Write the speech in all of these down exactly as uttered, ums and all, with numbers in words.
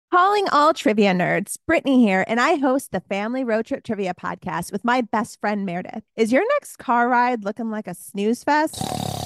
Calling all trivia nerds, Brittany here, and I host the Family Road Trip Trivia Podcast with my best friend Meredith. Is your next car ride looking like a snooze fest?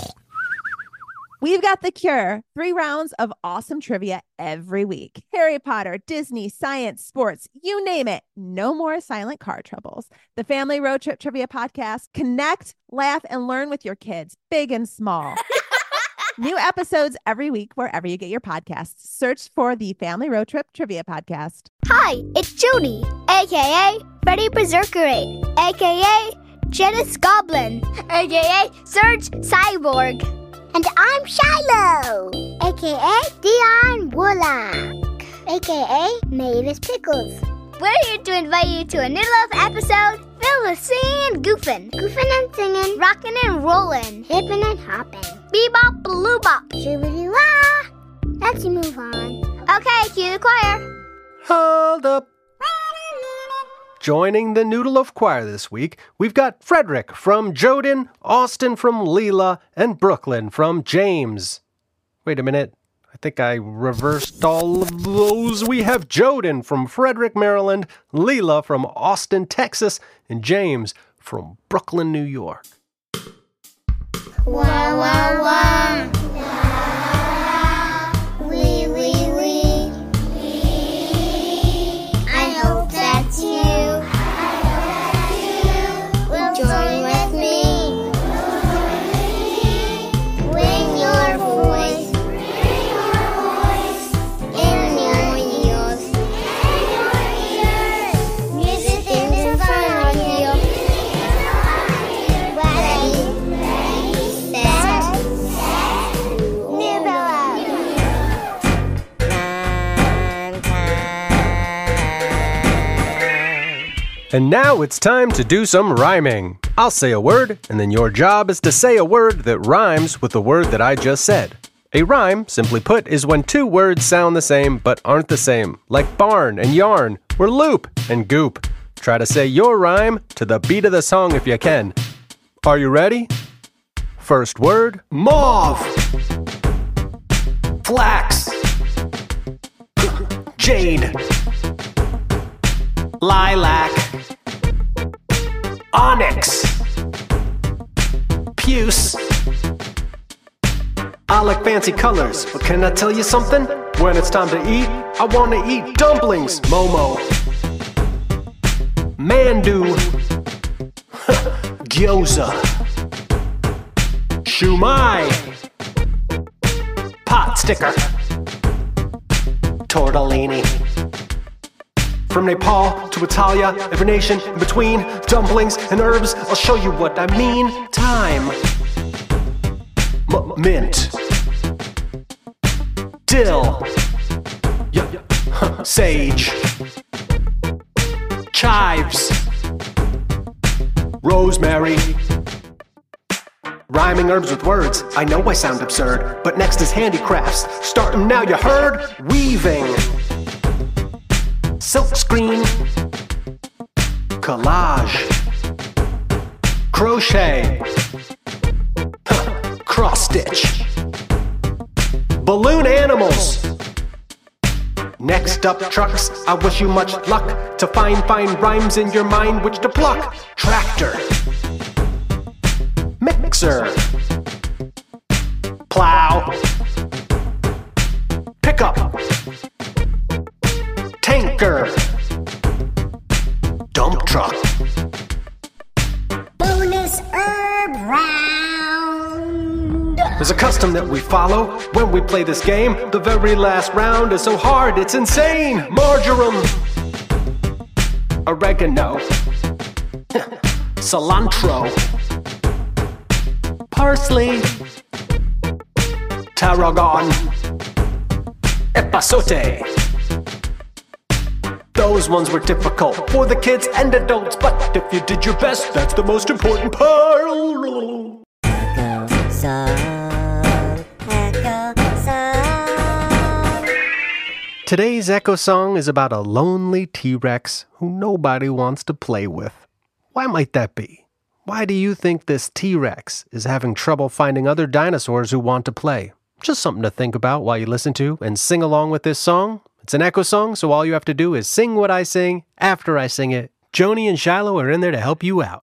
We've got the cure. Three rounds of awesome trivia every week. Harry Potter, Disney, science, sports, you name it. No more silent car troubles. The Family Road Trip Trivia Podcast. Connect, laugh, and learn with your kids, big and small. New episodes every week wherever you get your podcasts. Search for the Family Road Trip Trivia Podcast. Hi, it's Jody, a k a. Freddy Berserkerate, a k a. Janice Goblin, a k a. Serge Cyborg. And I'm Shiloh, a k a. Dion Warlock, a k a. Mavis Pickles. We're here to invite you to a new love episode filled with singing and goofing. Goofing and singing, rocking and rolling, hipping and hopping. Bebop, baloo bop, shibbity-wah. Let's move on. Okay, cue the choir. Hold up. Joining the Noodle of Choir this week, we've got Frederick from Joden, Austin from Leela, and Brooklyn from James. Wait a minute. I think I reversed all of those. We have Joden from Frederick, Maryland, Leela from Austin, Texas, and James from Brooklyn, New York. Wah, wah, wah. Wee, wee, wee. I hope that you will join with me. Bring your voice in your ears. Music in front of you. Ready, set, noodle. And now it's time to do some rhyming. I'll say a word, and then your job is to say a word that rhymes with the word that I just said. A rhyme, simply put, is when two words sound the same but aren't the same, like barn and yarn, or loop and goop. Try to say your rhyme to the beat of the song if you can. Are you ready? First word, mauve, flax, jade, lilac, onyx, puce. I like fancy colors, but can I tell you something? When it's time to eat, I want to eat dumplings, Momo, mandu, gyoza, shumai, pot sticker, tortellini. From Nepal to Italia, every nation in between, dumplings and herbs, I'll show you what I mean. Thyme, M- mint, dill, y- y- sage, chives, rosemary. Rhyming herbs with words, I know I sound absurd, but next is handicrafts, starting now you heard, weaving, silk screen, collage, crochet, cross stitch, balloon animals. Next up, trucks. I wish you much luck to find fine rhymes in your mind which to pluck. Tractor, mixer, plow, pickup, tanker, dump truck. Bonus herb round. There's a custom that we follow when we play this game. The very last round is so hard, it's insane. Marjoram, oregano, cilantro, parsley, tarragon, epazote. Those ones were difficult for the kids and adults, but if you did your best, that's the most important part. Echo song, echo song. Today's Echo Song is about a lonely T-Rex who nobody wants to play with. Why might that be? Why do you think this T-Rex is having trouble finding other dinosaurs who want to play? Just something to think about while you listen to and sing along with this song It's an echo song, so all you have to do is sing what I sing after I sing it. Joni and Shiloh are in there to help you out.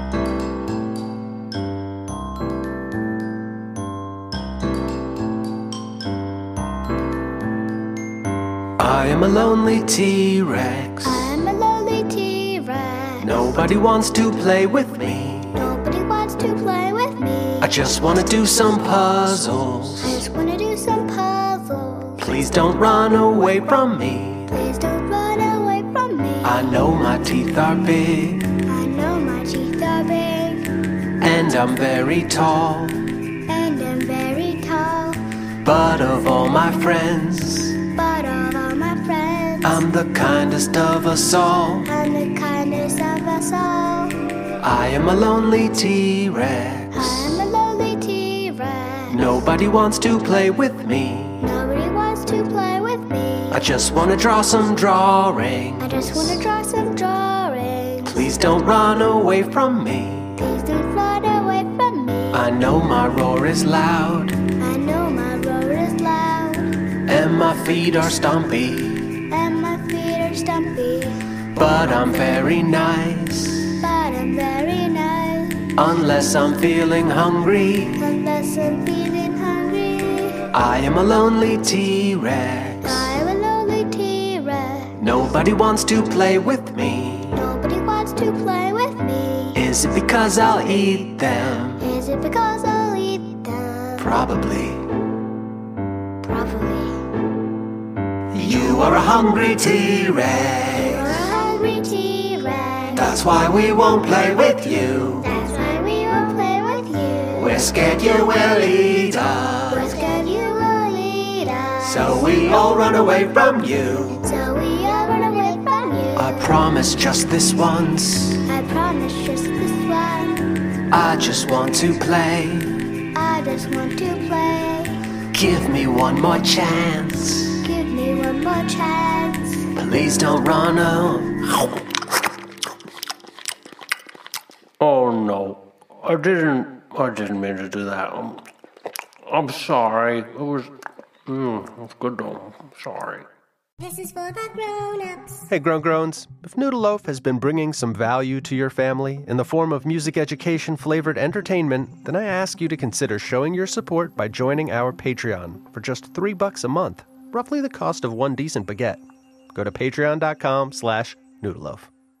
I am a lonely T-Rex. I'm a lonely T-Rex. Nobody wants to play with me. Nobody wants to play with me. I just want to do some puzzles. I just want to do some puzzles. Please don't run away from me. Please don't run away from me. I know my teeth are big. I know my teeth are big. And I'm very tall. And I'm very tall. But of all my friends, But of all my friends, I'm the kindest of us all. I'm the kindest of us all. I am a lonely T-Rex. I'm a lonely T-Rex. Nobody wants to play with me. Nobody wants to play with me. I just want to draw some drawings. I just want to draw some drawings. Please don't run away from me. Please don't run away from me. I know my roar is loud. I know my roar is loud. And my feet are stumpy. And my feet are stumpy. But I'm very nice. But I'm very nice. Unless I'm feeling hungry. Unless I'm feeling hungry. I am a lonely T-Rex. I'm a lonely T-Rex. Nobody wants to play with me. Nobody wants to play with me. Is it because I'll eat them? Is it because I'll eat them? Probably. Probably. You are a hungry T-Rex. You're a hungry T-Rex. That's why we won't play with you. That's why we won't play with you. We're scared you will eat us. We're scared you will eat us. So we all run away from you. So we all run away from you. I promise just this once. I promise just this one. I just want to play. I just want to play. Give me one more chance. Give me one more chance. Please don't run away. Oh no, I didn't. I didn't mean to do that. I'm, I'm sorry. It was. Mm, it was good though. I'm sorry. This is for the grown-ups. Hey, Grown Groans. If Noodle Loaf has been bringing some value to your family in the form of music education flavored entertainment, then I ask you to consider showing your support by joining our Patreon for just three bucks a month, roughly the cost of one decent baguette. Go to patreon.com slash noodleloaf.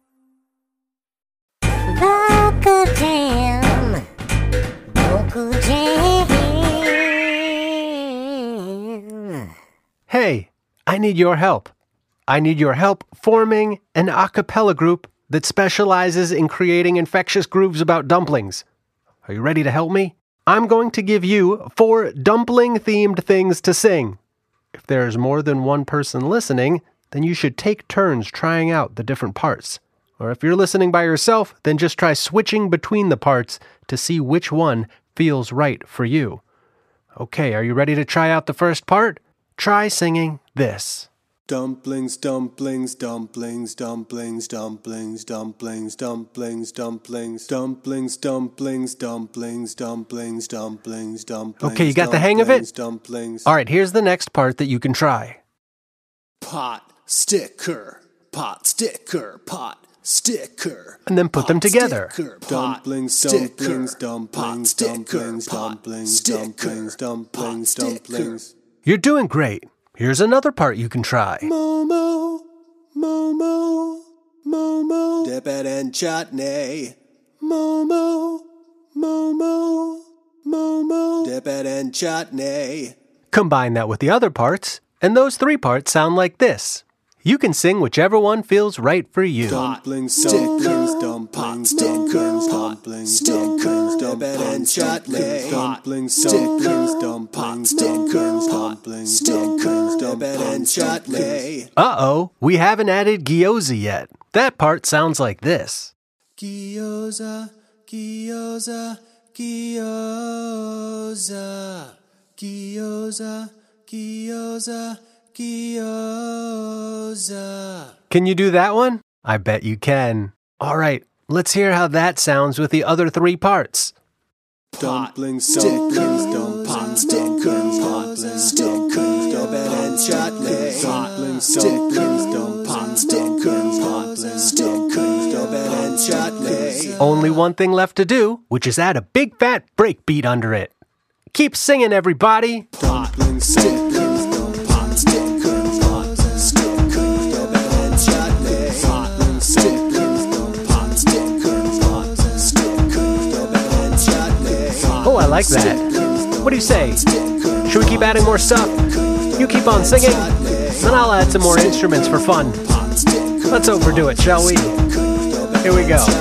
Vocal Jam. Vocal Jam. Hey, I need your help. I need your help forming an a cappella group that specializes in creating infectious grooves about dumplings. Are you ready to help me? I'm going to give you four dumpling-themed things to sing. If there's more than one person listening, then you should take turns trying out the different parts. Or if you're listening by yourself, then just try switching between the parts to see which one feels right for you. Okay, are you ready to try out the first part? Try singing this. Dumplings, dumplings, dumplings, dumplings, dumplings, dumplings, dumplings, dumplings, dumplings, dumplings, dumplings, dumplings, dumplings, dumplings. Okay, you got the hang of it? Dumplings. All right, here's the next part that you can try. Pot sticker, pot sticker, pot sticker. And then put them together. Dumplings, dumplings, dumplings, dumplings, dumplings, dumplings, dumplings, dumplings. You're doing great. Here's another part you can try. Momo, Momo, Momo. Dip it in chutney. Momo, Momo, Momo. Dip it in chutney. Combine that with the other parts, and those three parts sound like this. You can sing whichever one feels right for you. Dumplings, stickers, dumplings, stickers, dumplings, stickers, dumplings, chutney. Dumplings, stickers, dumplings, stickers, dumplings, stickers, dumplings, chutney. Uh-oh, we haven't added gyoza yet. That part sounds like this. Gyoza, gyoza, gyoza, gyoza, gyoza. Gyoza. Can you do that one? I bet you can. All right, let's hear how that sounds with the other three parts. Dumplings, stickers, dumplings, stickers, dumplings, stickers, dumplings, chutney. dumplings, dumplings, dumplings, dumplings, dumplings, dumplings, dumplings, and chutney. Only one thing left to do, which is add a big fat break beat under it. Keep singing, everybody. Dumplings, dumplings, dumplings, dumplings, dumplings, and chutney. Dumplings, dumplings, dumplings, dumplings, and chutney. Oh, I like that. What do you say? Should we keep adding more stuff? You keep on singing, then I'll add some more instruments for fun. Let's overdo it, shall we? Here we go.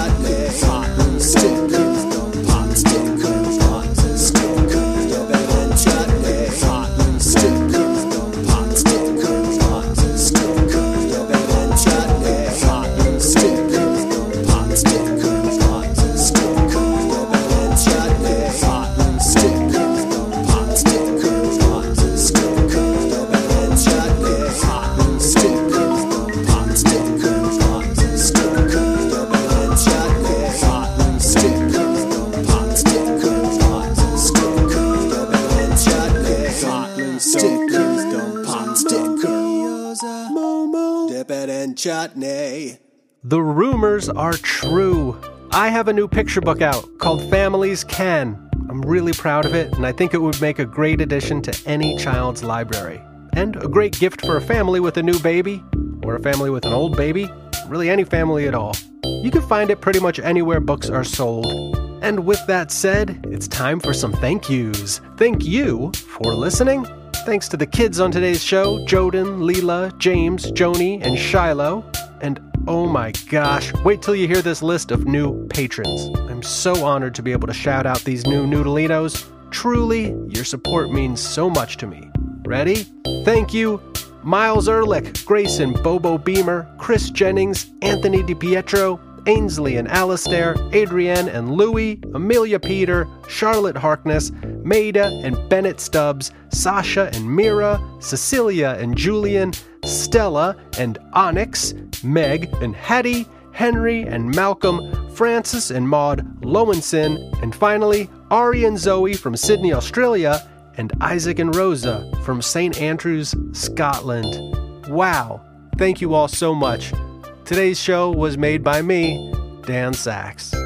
Chutney. The rumors are true. I have a new picture book out called Families Can. I'm really proud of it, and I think it would make a great addition to any child's library. And a great gift for a family with a new baby, or a family with an old baby, really any family at all. You can find it pretty much anywhere books are sold. And with that said, it's time for some thank yous. Thank you for listening. Thanks to the kids on today's show, Joden, Leela, James, Joni, and Shiloh. And oh my gosh, wait till you hear this list of new patrons. I'm so honored to be able to shout out these new Noodleinos. Truly, your support means so much to me. Ready? Thank you, Miles Ehrlich, Grayson, Bobo Beamer, Chris Jennings, Anthony DiPietro, Ainsley and Alistair, Adrienne and Louie, Amelia Peter, Charlotte Harkness, Maida and Bennett Stubbs, Sasha and Mira, Cecilia and Julian, Stella and Onyx, Meg and Hattie, Henry and Malcolm, Francis and Maud Lowenson, and finally, Ari and Zoe from Sydney, Australia, and Isaac and Rosa from Saint Andrews, Scotland. Wow, thank you all so much. Today's show was made by me, Dan Sachs.